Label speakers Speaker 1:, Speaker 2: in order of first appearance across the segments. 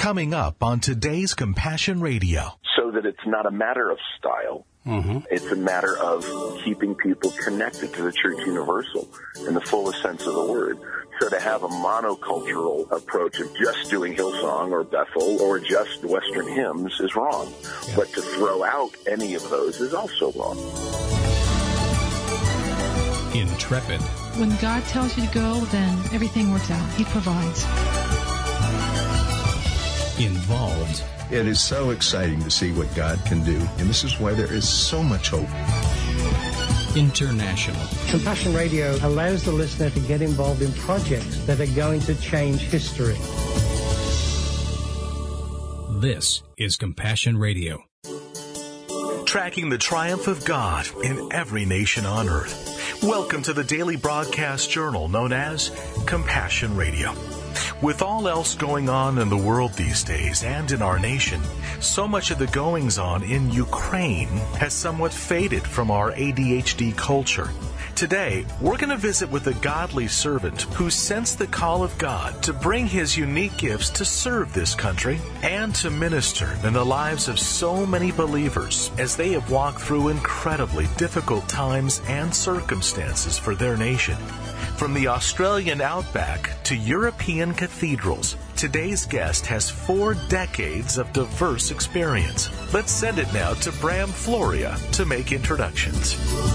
Speaker 1: Coming up on today's Compassion Radio.
Speaker 2: So that it's not a matter of style. Mm-hmm. It's a matter of keeping people connected to the Church Universal in the fullest sense of the word. So to have a monocultural approach of just doing Hillsong or Bethel or just Western hymns is wrong. Yeah. But to throw out any of those is also wrong.
Speaker 1: Intrepid.
Speaker 3: When God tells you to go, then everything works out. He provides.
Speaker 1: Involved.
Speaker 4: It is so exciting to see what God can do, and this is why there is so much hope.
Speaker 1: International.
Speaker 5: Compassion Radio allows the listener to get involved in projects that are going to change history.
Speaker 1: This is Compassion Radio. Tracking the triumph of God in every nation on earth. Welcome to the daily broadcast journal known as Compassion Radio. With all else going on in the world these days and in our nation, so much of the goings-on in Ukraine has somewhat faded from our ADHD culture. Today, we're going to visit with a godly servant who sensed the call of God to bring his unique gifts to serve this country and to minister in the lives of so many believers as they have walked through incredibly difficult times and circumstances for their nation. From the Australian outback to European cathedrals, today's guest has 4 decades of diverse experience. Let's send it now to Bram Floria to make introductions.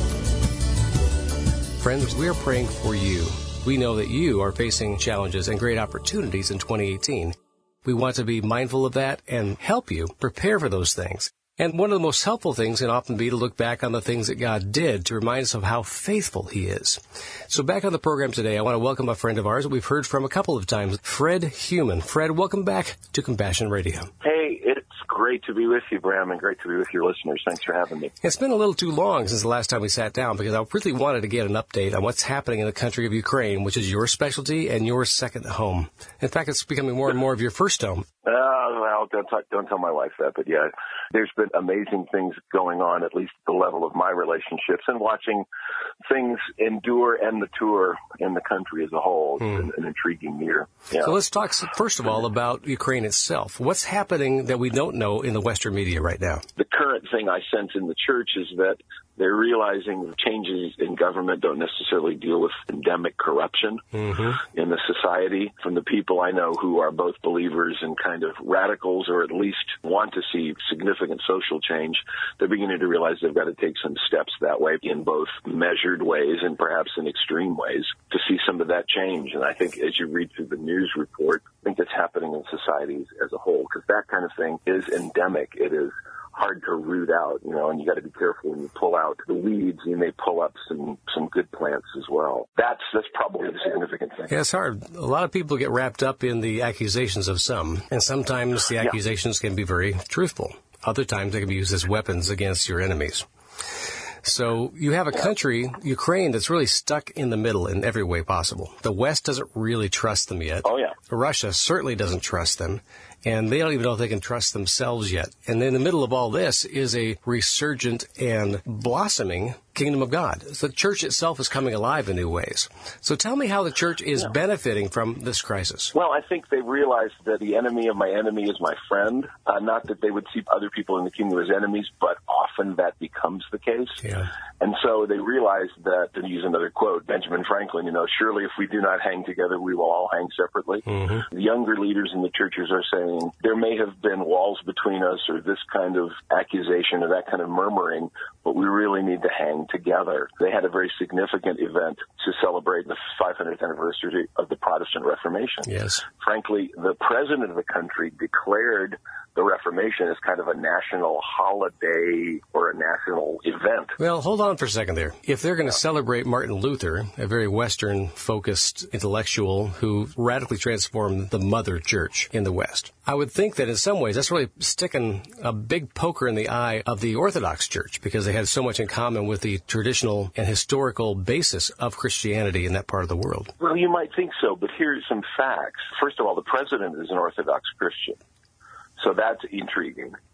Speaker 6: Friends, we are praying for you. We know that you are facing challenges and great opportunities in 2018. We want to be mindful of that and help you prepare for those things. And one of the most helpful things can often be to look back on the things that God did to remind us of how faithful He is. So back on the program today, I want to welcome a friend of ours that we've heard from a couple of times, Fred Heumann. Fred, welcome back to Compassion Radio.
Speaker 2: Hey, it's great to be with you, Bram, and great to be with your listeners. Thanks for having me.
Speaker 6: It's been a little too long since the last time we sat down because I really wanted to get an update on what's happening in the country of Ukraine, which is your specialty and your second home. In fact, it's becoming more and more of your first home.
Speaker 2: Well, don't tell my wife that, but yeah, there's been amazing things going on, at least at the level of my relationships, and watching things endure and mature in the country as a whole. It's an intriguing year. Yeah.
Speaker 6: So let's talk, first of all, about Ukraine itself. What's happening that we don't know in the Western media right now?
Speaker 2: The current thing I sense in the church is that they're realizing changes in government don't necessarily deal with endemic corruption in the society. From the people I know who are both believers and kind of radicals, or at least want to see significant social change, they're beginning to realize they've got to take some steps that way in both measured ways and perhaps in extreme ways to see some of that change. And I think as you read through the news report, I think it's happening in societies as a whole, because that kind of thing is endemic. It is hard to root out, and you got to be careful when you pull out the weeds. You may pull up some good plants as well. That's probably the significant thing.
Speaker 6: Yeah, it's hard. A lot of people get wrapped up in the accusations of some, and sometimes the accusations can be very truthful. Other times they can be used as weapons against your enemies. So you have a country, Ukraine, that's really stuck in the middle in every way possible. The West doesn't really trust them yet.
Speaker 2: Oh, yeah.
Speaker 6: Russia certainly doesn't trust them. And they don't even know if they can trust themselves yet. And in the middle of all this is a resurgent and blossoming kingdom of God. So the church itself is coming alive in new ways. So tell me how the church is benefiting from this crisis.
Speaker 2: Well, I think they realized that the enemy of my enemy is my friend. Not that they would see other people in the kingdom as enemies, but often that becomes the case.
Speaker 6: Yeah.
Speaker 2: And so they realized that, to use another quote, Benjamin Franklin, surely if we do not hang together, we will all hang separately. The younger leaders in the churches are saying there may have been walls between us or this kind of accusation or that kind of murmuring, but we really need to hang together. They had a very significant event to celebrate the 500th anniversary of the Protestant Reformation.
Speaker 6: Yes.
Speaker 2: Frankly, the president of the country declared the Reformation as kind of a national holiday or a national event.
Speaker 6: Well, hold on for a second there. If they're going to celebrate Martin Luther, a very Western-focused intellectual who radically transformed the mother church in the West, I would think that in some ways that's really sticking a big poker in the eye of the Orthodox Church because they had so much in common with the traditional and historical basis of Christianity in that part of the world.
Speaker 2: Well, you might think so, but here's some facts. First of all, the president is an Orthodox Christian. So that's intriguing.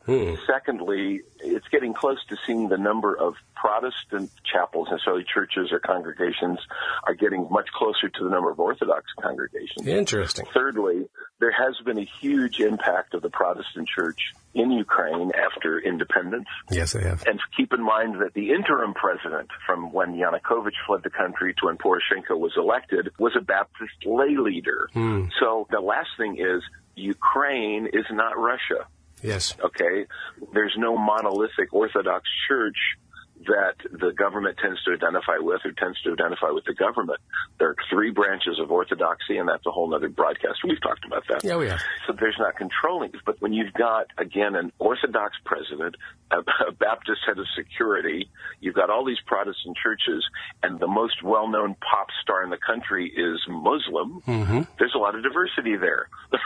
Speaker 2: Secondly, it's getting close to seeing the number of Protestant chapels, necessarily churches or congregations, are getting much closer to the number of Orthodox congregations.
Speaker 6: Interesting.
Speaker 2: Thirdly, there has been a huge impact of the Protestant church in Ukraine after independence.
Speaker 6: Yes, they have.
Speaker 2: And keep in mind that the interim president from when Yanukovych fled the country to when Poroshenko was elected was a Baptist lay leader. So the last thing is Ukraine is not Russia.
Speaker 6: Yes.
Speaker 2: Okay? There's no monolithic Orthodox church that the government tends to identify with or tends to identify with the government. There are three branches of Orthodoxy, and that's a whole other broadcast. We've talked about that.
Speaker 6: Yeah, we have.
Speaker 2: So there's not controlling. But when you've got, again, an Orthodox president, a Baptist head of security, you've got all these Protestant churches, and the most well-known pop star in the country is Muslim, there's a lot of diversity there.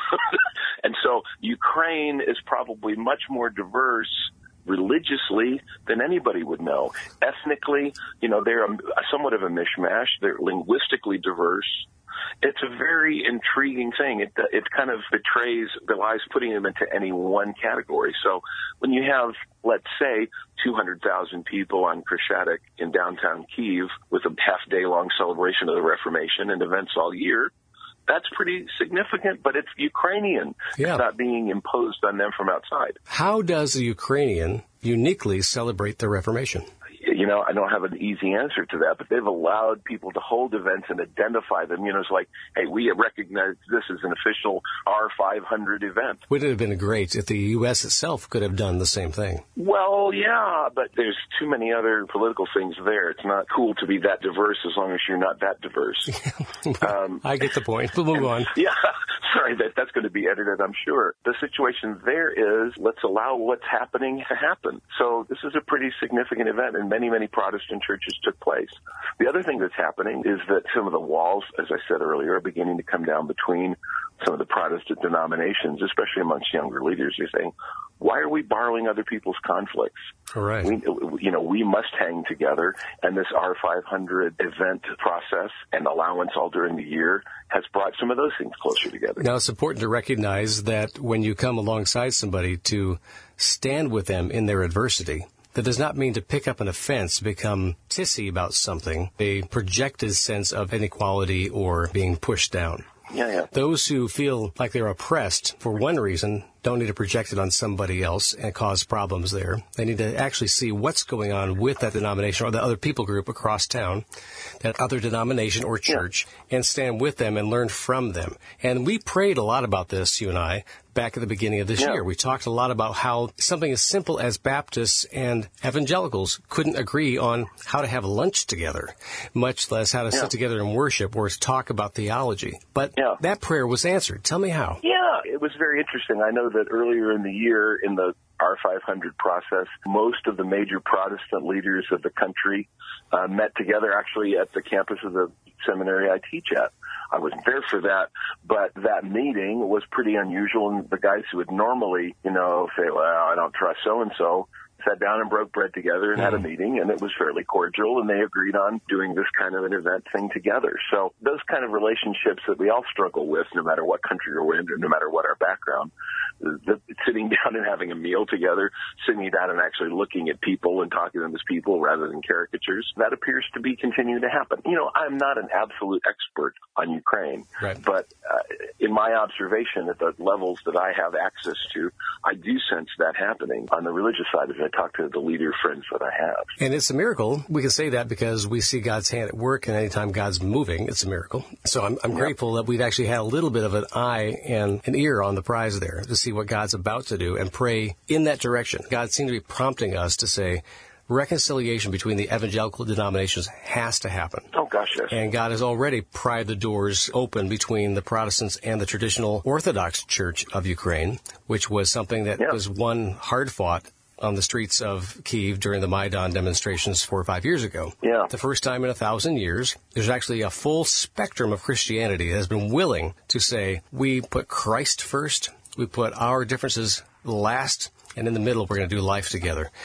Speaker 2: And so Ukraine is probably much more diverse religiously than anybody would know. Ethnically, they're somewhat of a mishmash. They're linguistically diverse. It's a very intriguing thing. It kind of belies putting them into any one category. So when you have, let's say, 200,000 people on Krещатик in downtown Kyiv with a half-day-long celebration of the Reformation and events all year, that's pretty significant, but it's Ukrainian.
Speaker 6: Yeah.
Speaker 2: It's not being imposed on them from outside.
Speaker 6: How does a Ukrainian uniquely celebrate the Reformation?
Speaker 2: I don't have an easy answer to that, but they've allowed people to hold events and identify them. It's like, hey, we recognize this as an official R500 event.
Speaker 6: Would it have been great if the U.S. itself could have done the same thing?
Speaker 2: Well, yeah, but there's too many other political things there. It's not cool to be that diverse as long as you're not that diverse.
Speaker 6: I get the point. We'll move on.
Speaker 2: Yeah, sorry, that's going to be edited, I'm sure. The situation there is, let's allow what's happening to happen. So this is a pretty significant event, and many Protestant churches took place. The other thing that's happening is that some of the walls, as I said earlier, are beginning to come down between some of the Protestant denominations, especially amongst younger leaders. You're saying, why are we borrowing other people's conflicts?
Speaker 6: All right.
Speaker 2: We must hang together, and this R500 event process and allowance all during the year has brought some of those things closer together.
Speaker 6: Now, it's important to recognize that when you come alongside somebody to stand with them in their adversity, that does not mean to pick up an offense, become tissy about something, a projected sense of inequality or being pushed down.
Speaker 2: Yeah.
Speaker 6: Those who feel like they're oppressed for one reason don't need to project it on somebody else and cause problems there. They need to actually see what's going on with that denomination or the other people group across town, that other denomination or church, and stand with them and learn from them. And we prayed a lot about this, you and I, back at the beginning of this year. We talked a lot about how something as simple as Baptists and evangelicals couldn't agree on how to have lunch together, much less how to sit together and worship or talk about theology. But that prayer was answered. Tell me how.
Speaker 2: Yeah, it was very interesting. I know that earlier in the year in the R500 process, most of the major Protestant leaders of the country met together actually at the campus of the seminary I teach at. I wasn't there for that, but that meeting was pretty unusual, and the guys who would normally, say, well, I don't trust so-and-so, sat down and broke bread together and had a meeting, and it was fairly cordial, and they agreed on doing this kind of an event thing together. So those kind of relationships that we all struggle with, no matter what country we're in, or no matter what our background, sitting down and having a meal together, sitting down and actually looking at people and talking to them as people rather than caricatures, that appears to be continuing to happen. I'm not an absolute expert on Ukraine, but in my observation at the levels that I have access to, I do sense that happening on the religious side as I talk to the leader friends that I have.
Speaker 6: And it's a miracle. We can say that because we see God's hand at work, and anytime God's moving, it's a miracle. So I'm grateful that we've actually had a little bit of an eye and an ear on the prize there to see what God's about to do and pray in that direction. God seemed to be prompting us to say, reconciliation between the evangelical denominations has to happen.
Speaker 2: Oh, gosh, yes.
Speaker 6: And God has already pried the doors open between the Protestants and the traditional Orthodox Church of Ukraine, which was something that was won hard-fought on the streets of Kyiv during the Maidan demonstrations 4 or 5 years ago.
Speaker 2: Yeah.
Speaker 6: The first time in 1,000 years, there's actually a full spectrum of Christianity that has been willing to say, we put Christ first, we put our differences last, and in the middle, we're going to do life together.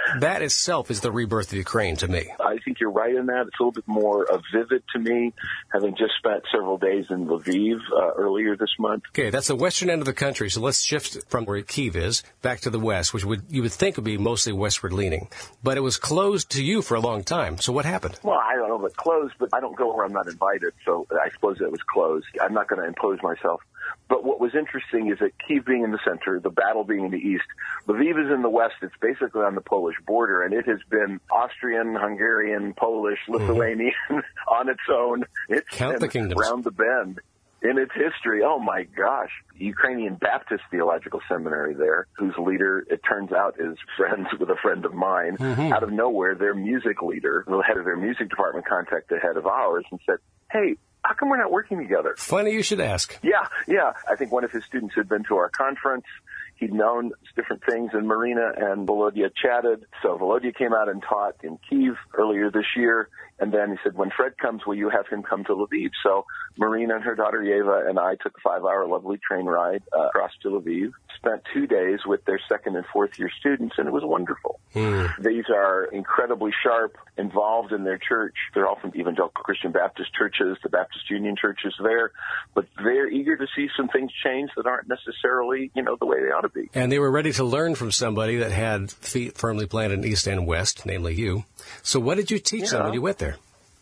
Speaker 6: that itself is the rebirth of Ukraine to me.
Speaker 2: I think you're right in that. It's a little bit more vivid to me, having just spent several days in Lviv earlier this month.
Speaker 6: Okay, that's the western end of the country, so let's shift from where Kyiv is back to the west, which you would think would be mostly westward leaning. But it was closed to you for a long time, so what happened?
Speaker 2: Well, I don't know if it's closed, but I don't go where I'm not invited, so I suppose it was closed. I'm not going to impose myself. But what was interesting is that Kyiv being in the center, the battle being in the east, Lviv is in the west. It's basically on the Polish border, and it has been Austrian, Hungarian, Polish, Lithuanian on its own. It's
Speaker 6: Count the kingdoms.
Speaker 2: Round the bend in its history. Oh, my gosh. Ukrainian Baptist Theological Seminary there, whose leader, it turns out, is friends with a friend of mine. Out of nowhere, their music leader, the head of their music department, contacted the head of ours and said, hey, how come we're not working together?
Speaker 6: Funny you should ask.
Speaker 2: Yeah. I think one of his students had been to our conference. He'd known different things, and Marina and Volodya chatted. So Volodya came out and taught in Kyiv earlier this year. And then he said, when Fred comes, will you have him come to Lviv? So Marina and her daughter Yeva and I took a 5-hour lovely train ride across to Lviv, spent 2 days with their second and fourth year students, and it was wonderful. These are incredibly sharp, involved in their church. They're all from evangelical Christian Baptist churches, the Baptist Union churches there, but they're eager to see some things change that aren't necessarily, the way they ought to be.
Speaker 6: And they were ready to learn from somebody that had feet firmly planted in East and West, namely you. So what did you teach them when you went there?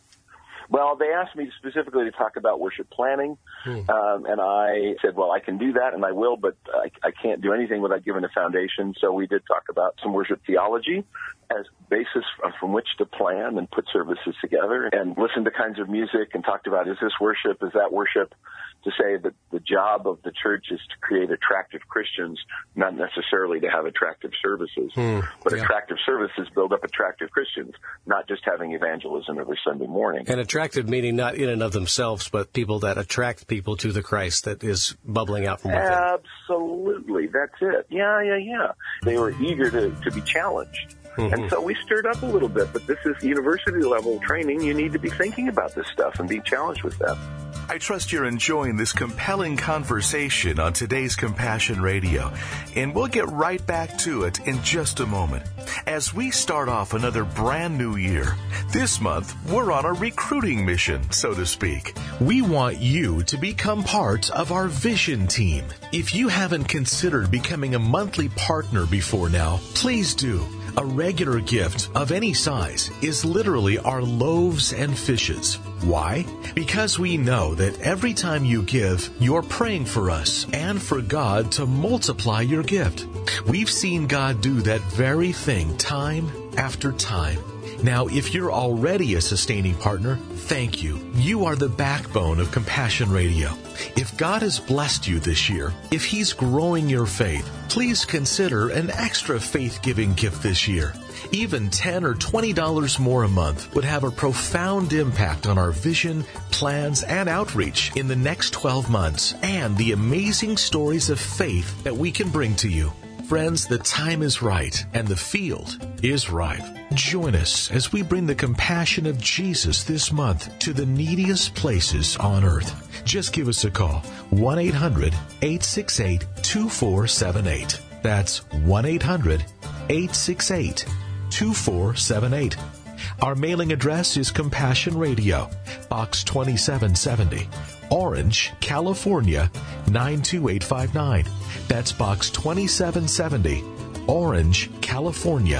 Speaker 2: Well, they asked me specifically to talk about worship planning, and I said, well, I can do that, and I will, but I can't do anything without giving a foundation. So we did talk about some worship theology as basis from which to plan and put services together, and listen to kinds of music, and talked about, is this worship, is that worship, to say that the job of the church is to create attractive Christians, not necessarily to have attractive services. But attractive services build up attractive Christians, not just having evangelism every Sunday morning.
Speaker 6: And attractive meaning not in and of themselves, but people that attract people to the Christ that is bubbling out from within.
Speaker 2: Absolutely. That's it. Yeah. They were eager to be challenged. And so we stirred up a little bit, but this is university level training. You need to be thinking about this stuff and be challenged with that.
Speaker 1: I trust you're enjoying this compelling conversation on today's Compassion Radio, and we'll get right back to it in just a moment. As we start off another brand new year, this month we're on a recruiting mission, so to speak. We want you to become part of our vision team. If you haven't considered becoming a monthly partner before now, please do. A regular gift of any size is literally our loaves and fishes. Why? Because we know that every time you give, you're praying for us and for God to multiply your gift. We've seen God do that very thing time after time. Now, if you're already a sustaining partner, thank you. You are the backbone of Compassion Radio. If God has blessed you this year, if He's growing your faith, please consider an extra faith-giving gift this year. Even $10 or $20 more a month would have a profound impact on our vision, plans, and outreach in the next 12 months, and the amazing stories of faith that we can bring to you. Friends, the time is right, and the field is ripe. Join us as we bring the compassion of Jesus this month to the neediest places on earth. Just give us a call, 1-800-868-2478. That's 1-800-868-2478. Our mailing address is Compassion Radio, Box 2770, Orange, California, 92859. That's Box 2770, Orange, California,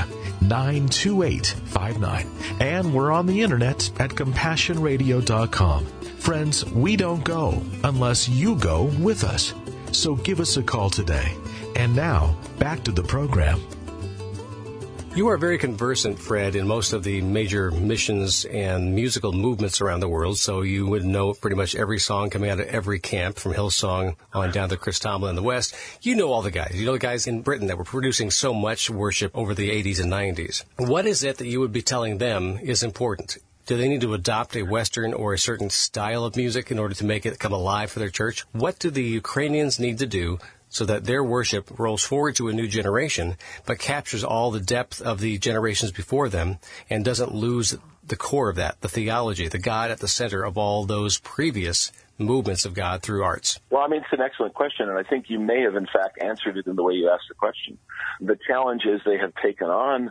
Speaker 1: 92859. And we're on the internet at CompassionRadio.com. Friends, we don't go unless you go with us. So give us a call today. And now, back to the program.
Speaker 6: You are very conversant, Fred, in most of the major missions and musical movements around the world, so you would know pretty much every song coming out of every camp, from Hillsong on down to Chris Tomlin in the West. You know all the guys. You know the guys in Britain that were producing so much worship over the 80s and 90s. What is it that you would be telling them is important? Do they need to adopt a Western or a certain style of music in order to make it come alive for their church? What do the Ukrainians need to do so that their worship rolls forward to a new generation, but captures all the depth of the generations before them and doesn't lose the core of that, the theology, the God at the center of all those previous movements of God through arts?
Speaker 2: Well, I mean, it's an excellent question, and I think you may have, in fact, answered it in the way you asked the question. The challenge is they have taken on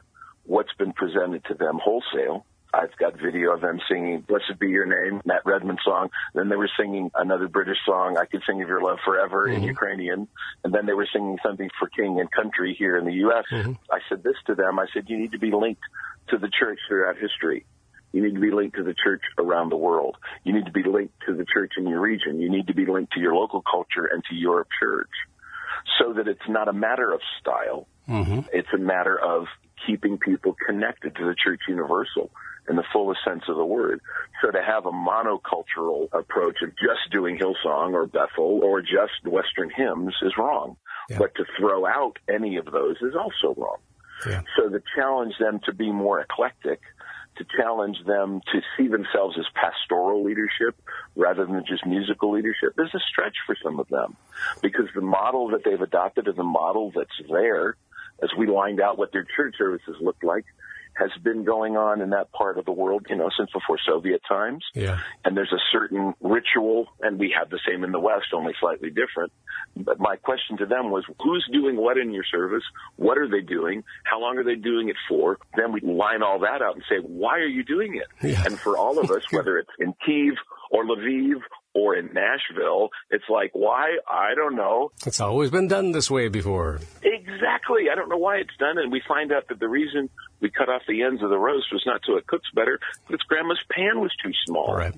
Speaker 2: what's been presented to them wholesale. I've got video of them singing Blessed Be Your Name, Matt Redman song. Then they were singing another British song, I Could Sing of Your Love Forever, in Ukrainian. And then they were singing something for King and Country here in the U.S. I said this to them. I said, you need to be linked to the church throughout history. You need to be linked to the church around the world. You need to be linked to the church in your region. You need to be linked to your local culture and to your church, so that it's not a matter of style. It's a matter of keeping people connected to the church universal in the fullest sense of the word. So to have a monocultural approach of just doing Hillsong or Bethel or just Western hymns is wrong. Yeah. But to throw out any of those is also wrong. Yeah. So to challenge them to be more eclectic, to challenge them to see themselves as pastoral leadership rather than just musical leadership is a stretch for some of them, because the model that they've adopted is a model that's there, as we lined out what their church services looked like, has been going on in that part of the world, since before Soviet times. Yeah. And there's a certain ritual, and we have the same in the West, only slightly different. But my question to them was, who's doing what in your service? What are they doing? How long are they doing it for? Then we line all that out and say, why are you doing it? Yeah. And for all of us, whether it's in Kyiv or Lviv or in Nashville, it's like, why? I don't know.
Speaker 6: It's always been done this way before.
Speaker 2: Exactly. I don't know why it's done. And we find out that the reason we cut off the ends of the roast was not so it cooks better, but its grandma's pan was too small.
Speaker 6: Right.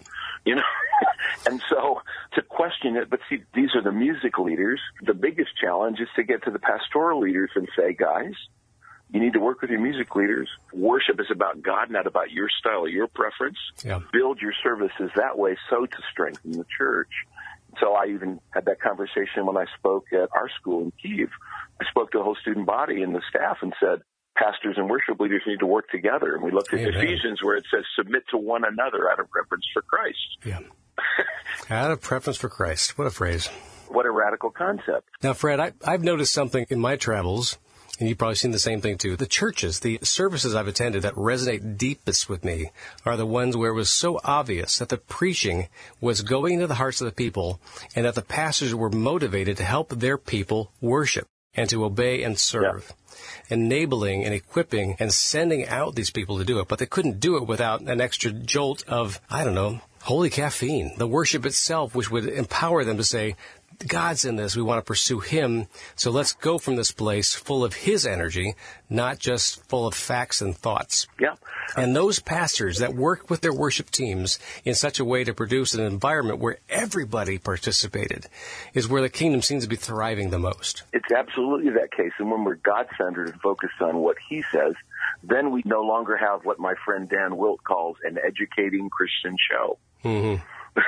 Speaker 2: And so to question it, but see, these are the music leaders. The biggest challenge is to get to the pastoral leaders and say, guys, you need to work with your music leaders. Worship is about God, not about your style or your preference. Yeah. Build your services that way so to strengthen the church. So I even had that conversation when I spoke at our school in Kyiv. I spoke to the whole student body and the staff and said, pastors and worship leaders need to work together. And we looked at Ephesians where it says, submit to one another out of reverence for Christ. Yeah.
Speaker 6: Out of preference for Christ. What a phrase.
Speaker 2: What a radical concept.
Speaker 6: Now, Fred, I've noticed something in my travels, and you've probably seen the same thing too. The churches, the services I've attended that resonate deepest with me are the ones where it was so obvious that the preaching was going into the hearts of the people and that the pastors were motivated to help their people worship and to obey and serve. Yeah. Enabling and equipping and sending out these people to do it. But they couldn't do it without an extra jolt of, holy caffeine, the worship itself, which would empower them to say, God's in this. We want to pursue Him. So let's go from this place full of His energy, not just full of facts and thoughts.
Speaker 2: Yeah.
Speaker 6: And those pastors that work with their worship teams in such a way to produce an environment where everybody participated is where the kingdom seems to be thriving the most.
Speaker 2: It's absolutely that case. And when we're God-centered and focused on what He says, then we no longer have what my friend Dan Wilt calls an educating Christian show. Mm-hmm.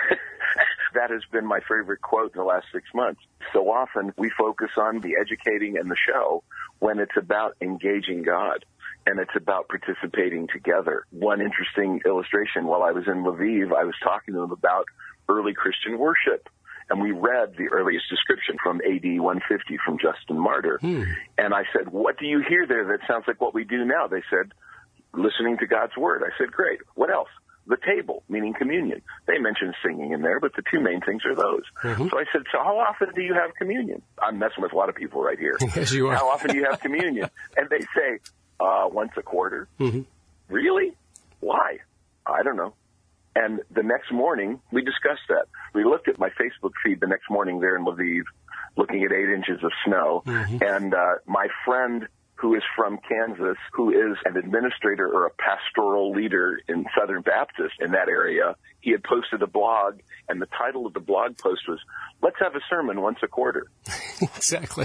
Speaker 2: That has been my favorite quote in the last 6 months. So often we focus on the educating and the show when it's about engaging God and it's about participating together. One interesting illustration, while I was in Lviv, I was talking to them about early Christian worship. And we read the earliest description from AD 150 from Justin Martyr. And I said, what do you hear there that sounds like what we do now? They said, listening to God's word. I said, great. What else? The table, meaning communion. They mentioned singing in there, but the two main things are those. Mm-hmm. So I said, so how often do you have communion? I'm messing with a lot of people right here.
Speaker 6: Yes, you are.
Speaker 2: How often do you have communion? And they say, once a quarter. Mm-hmm. Really? Why? I don't know. And the next morning, we discussed that. We looked at my Facebook feed the next morning there in Lviv, looking at 8 inches of snow. Mm-hmm. And my friend who is from Kansas, who is an administrator or a pastoral leader in Southern Baptist in that area, he had posted a blog, and the title of the blog post was, let's have a sermon once a quarter.
Speaker 6: Exactly.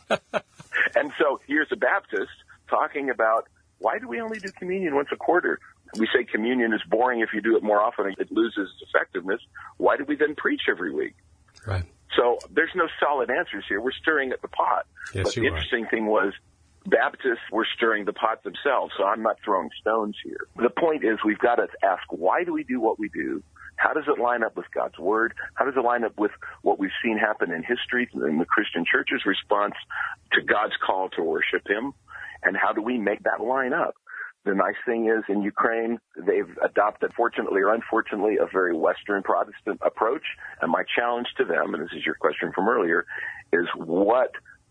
Speaker 2: And so here's a Baptist talking about, why do we only do communion once a quarter? We say communion is boring. If you do it more often, it loses its effectiveness. Why do we then preach every week?
Speaker 6: Right.
Speaker 2: So there's no solid answers here. We're stirring at the pot.
Speaker 6: Yes,
Speaker 2: but the interesting thing was, Baptists were stirring the pot themselves, so I'm not throwing stones here. The point is we've got to ask, why do we do what we do? How does it line up with God's Word? How does it line up with what we've seen happen in history in the Christian church's response to God's call to worship Him? And how do we make that line up? The nice thing is in Ukraine, they've adopted, fortunately or unfortunately, a very Western Protestant approach. And my challenge to them, and this is your question from earlier, is what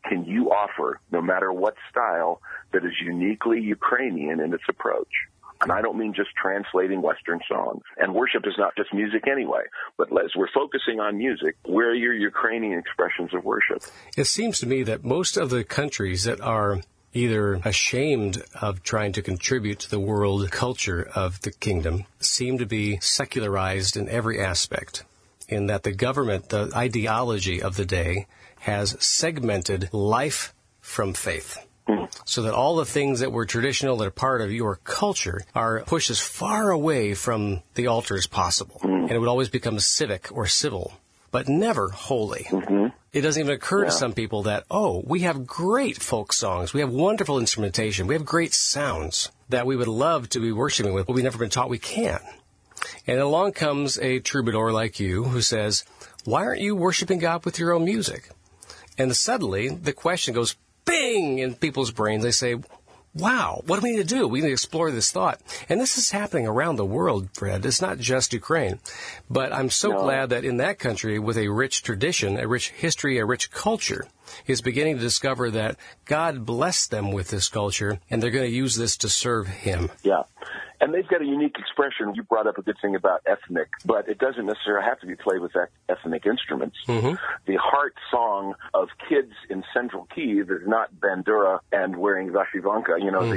Speaker 2: can you offer, no matter what style, that is uniquely Ukrainian in its approach? And I don't mean just translating Western songs. And worship is not just music anyway. But as we're focusing on music, where are your Ukrainian expressions of worship?
Speaker 6: It seems to me that most of the countries that are either ashamed of trying to contribute to the world culture of the kingdom seem to be secularized in every aspect, in that the government, the ideology of the day, has segmented life from faith. So that all the things that were traditional, that are part of your culture, are pushed as far away from the altar as possible. And it would always become civic or civil, but never holy. It doesn't even occur to some people that, we have great folk songs, we have wonderful instrumentation, we have great sounds that we would love to be worshiping with, but we've never been taught we can. And along comes a troubadour like you who says, why aren't you worshiping God with your own music? And suddenly the question goes bing in people's brains. They say, wow, what do we need to do? We need to explore this thought. And this is happening around the world, Fred. It's not just Ukraine. But I'm so glad that in that country, with a rich tradition, a rich history, a rich culture, is beginning to discover that God blessed them with this culture, and they're going to use this to serve Him.
Speaker 2: Yeah. And they've got a unique expression. You brought up a good thing about ethnic, but it doesn't necessarily have to be played with ethnic instruments. The heart song of kids in Central Kyiv is not bandura and wearing vashivanka,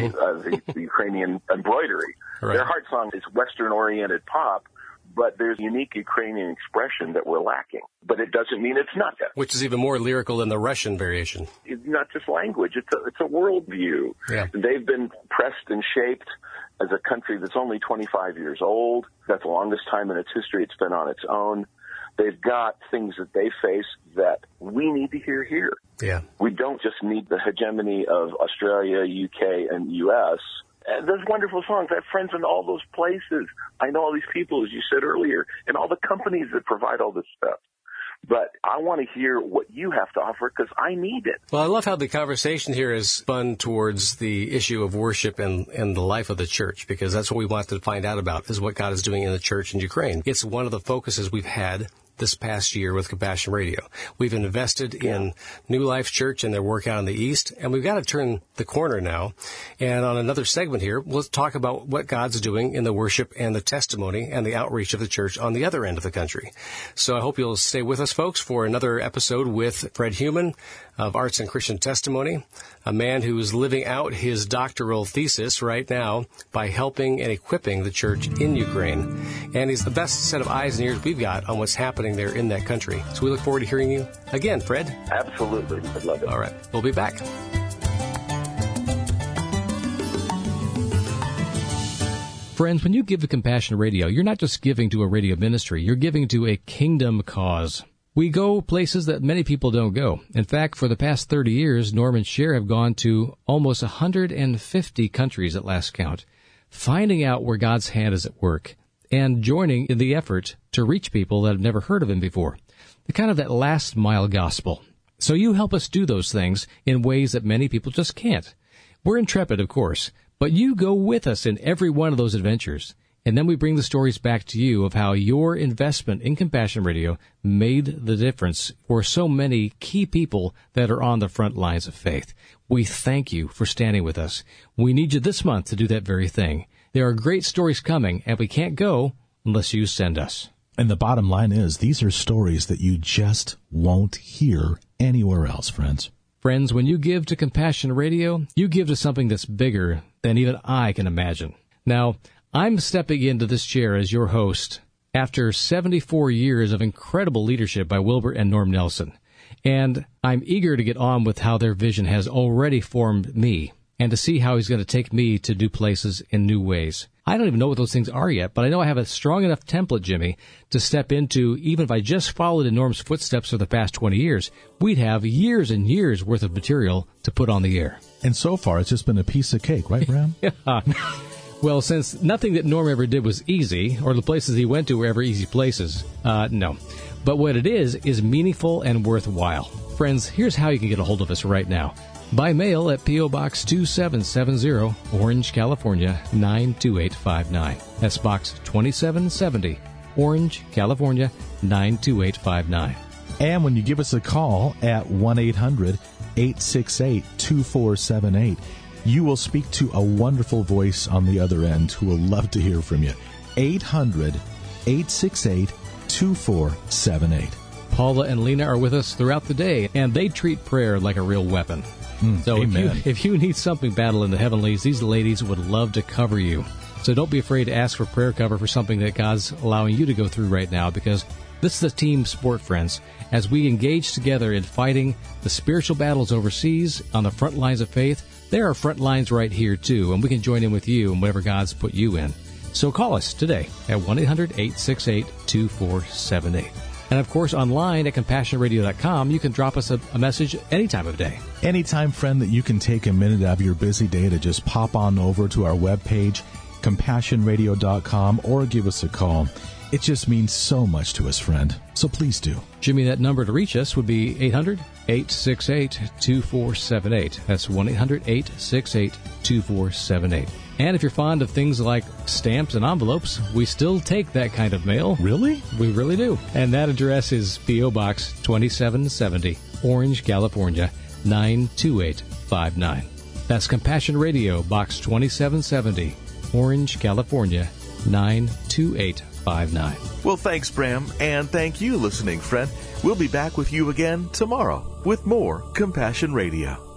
Speaker 2: the Ukrainian embroidery.
Speaker 6: Right.
Speaker 2: Their heart song is Western-oriented pop, but there's a unique Ukrainian expression that we're lacking. But it doesn't mean it's not that.
Speaker 6: Which is even more lyrical than the Russian variation.
Speaker 2: It's not just language. It's a worldview.
Speaker 6: Yeah.
Speaker 2: They've been pressed and shaped as a country that's only 25 years old. That's the longest time in its history it's been on its own. They've got things that they face that we need to hear here.
Speaker 6: Yeah.
Speaker 2: We don't just need the hegemony of Australia, UK, and US. And there's wonderful songs. I have friends in all those places. I know all these people, as you said earlier, and all the companies that provide all this stuff. But I want to hear what you have to offer because I need it.
Speaker 6: Well, I love how the conversation here is spun towards the issue of worship and the life of the church, because that's what we want to find out about, is what God is doing in the church in Ukraine. It's one of the focuses we've had this past year with Compassion Radio. We've invested in New Life Church and their work out in the East, and we've got to turn the corner now. And on another segment here, we'll talk about what God's doing in the worship and the testimony and the outreach of the church on the other end of the country. So I hope you'll stay with us, folks, for another episode with Fred Heumann of Arts and Christian Testimony, a man who is living out his doctoral thesis right now by helping and equipping the church in Ukraine. And he's the best set of eyes and ears we've got on what's happening there in that country. So we look forward to hearing you again, Fred.
Speaker 2: Absolutely. I'd love it.
Speaker 6: All right. We'll be back. Friends, when you give to Compassion Radio, you're not just giving to a radio ministry. You're giving to a kingdom cause. We go places that many people don't go. In fact, for the past 30 years, Norm and Cher have gone to almost 150 countries at last count, finding out where God's hand is at work and joining in the effort to reach people that have never heard of Him before. The kind of that last mile gospel. So you help us do those things in ways that many people just can't. We're intrepid, of course, but you go with us in every one of those adventures. And then we bring the stories back to you of how your investment in Compassion Radio made the difference for so many key people that are on the front lines of faith. We thank you for standing with us. We need you this month to do that very thing. There are great stories coming, and we can't go unless you send us.
Speaker 7: And the bottom line is, these are stories that you just won't hear anywhere else, friends.
Speaker 6: Friends, when you give to Compassion Radio, you give to something that's bigger than even I can imagine. Now, I'm stepping into this chair as your host after 74 years of incredible leadership by Wilbur and Norm Nelson. And I'm eager to get on with how their vision has already formed me and to see how He's going to take me to new places in new ways. I don't even know what those things are yet, but I know I have a strong enough template, Jimmy, to step into. Even if I just followed in Norm's footsteps for the past 20 years, we'd have years and years worth of material to put on the air.
Speaker 7: And so far, it's just been a piece of cake, right, Ram?
Speaker 6: Yeah. Well, since nothing that Norm ever did was easy, or the places he went to were ever easy places, no. But what it is meaningful and worthwhile. Friends, here's how you can get a hold of us right now. By mail at P.O. Box 2770, Orange, California, 92859. That's Box 2770, Orange, California, 92859.
Speaker 7: And when you give us a call at 1-800 800-868-2478. You will speak to a wonderful voice on the other end who will love to hear from you. 800-868-2478.
Speaker 6: Paula and Lena are with us throughout the day, and they treat prayer like a real weapon. So if you need something battle in the heavenlies, these ladies would love to cover you. So don't be afraid to ask for prayer cover for something that God's allowing you to go through right now, because this is a team sport, friends. As we engage together in fighting the spiritual battles overseas on the front lines of faith, there are front lines right here, too, and we can join in with you in whatever God's put you in. So call us today at 1-800-868-2478. And, of course, online at CompassionRadio.com, you can drop us a message any time of day.
Speaker 7: Anytime, friend, that you can take a minute out of your busy day to just pop on over to our webpage, CompassionRadio.com, or give us a call. It just means so much to us, friend. So please do.
Speaker 6: Jimmy, that number to reach us would be 800-868-2478. That's 1-800-868-2478. And if you're fond of things like stamps and envelopes, we still take that kind of mail.
Speaker 7: Really?
Speaker 6: We really do. And that address is P.O. Box 2770, Orange, California, 92859. That's Compassion Radio, Box 2770, Orange, California, 92859.
Speaker 1: Well, thanks, Bram, and thank you, listening friend. We'll be back with you again tomorrow with more Compassion Radio.